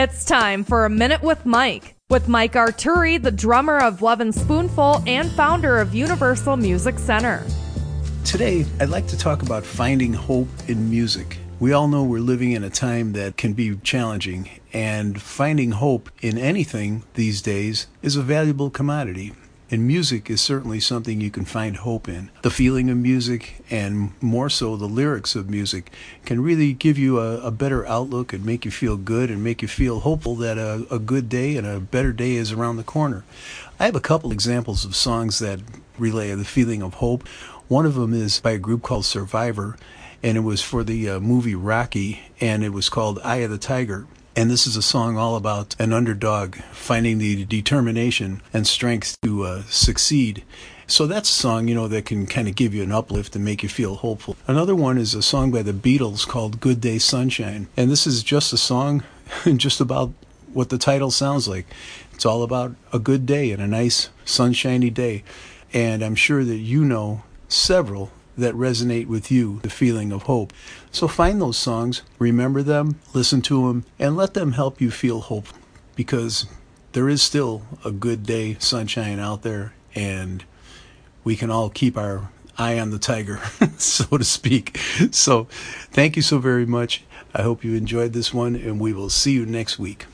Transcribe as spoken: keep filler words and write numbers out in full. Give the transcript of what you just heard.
It's time for A Minute with Mike, with Mike Arturi, the drummer of Love and Spoonful and founder of Universal Music Center. Today, I'd like to talk about finding hope in music. We all know we're living in a time that can be challenging, and finding hope in anything these days is a valuable commodity. And music is certainly something you can find hope in. The feeling of music, and more so the lyrics of music, can really give you a, a better outlook and make you feel good and make you feel hopeful that a, a good day and a better day is around the corner. I have a couple examples of songs that relay the feeling of hope. One of them is by a group called Survivor, and it was for the uh, movie Rocky, and it was called Eye of the Tiger. And this is a song all about an underdog finding the determination and strength to uh, succeed. So that's a song, you know, that can kind of give you an uplift and make you feel hopeful. Another one is a song by the Beatles called Good Day Sunshine. And this is just a song just about what the title sounds like. It's all about a good day and a nice sunshiny day. And I'm sure that you know several that resonate with you, the feeling of hope. So find those songs, remember them, listen to them, and let them help you feel hope, because there is still a good day, sunshine out there, and we can all keep our eye on the tiger, so to speak. So thank you so very much. I hope you enjoyed this one, and we will see you next week.